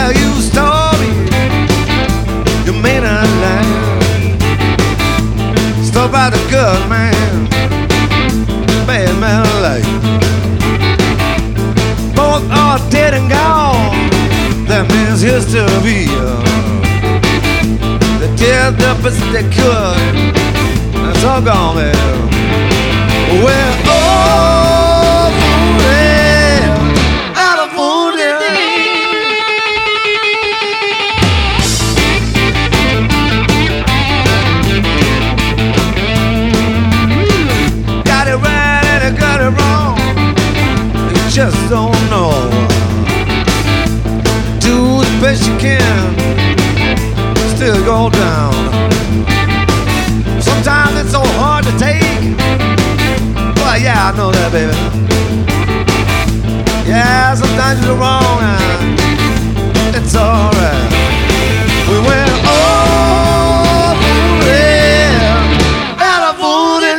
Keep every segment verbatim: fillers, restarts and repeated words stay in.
Well, you stole me, you may not lie. Stole by the good man, bad man like. Both are dead and gone, that means history. They did the best they could, it's all gone, man. Well, oh, yeah, out of food, yeah. Got it right and I got it wrong, you just don't know. Do the best you can, still go down. Sometimes it's so hard to take. Well, yeah, I know that, baby. Yeah, sometimes you're wrong, and it's alright. We went all yeah, out of food and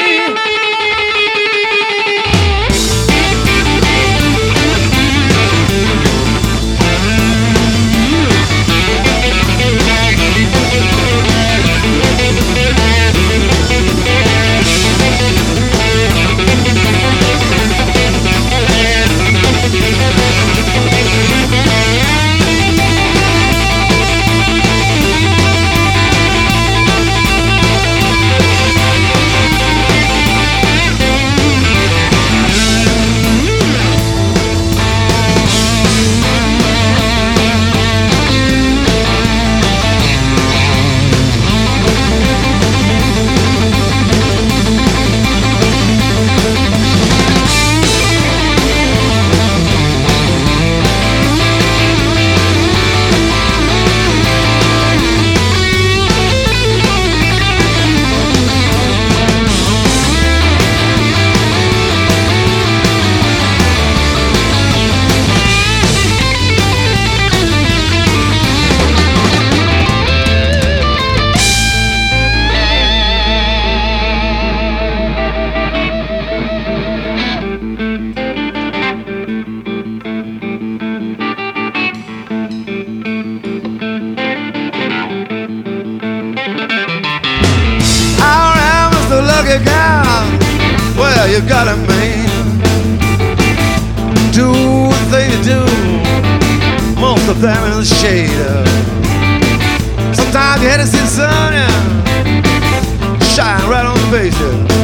well, you got it, man. Do what they do, most of them in the shade. Sometimes you had to see the sun, yeah, shine right on the face, yeah.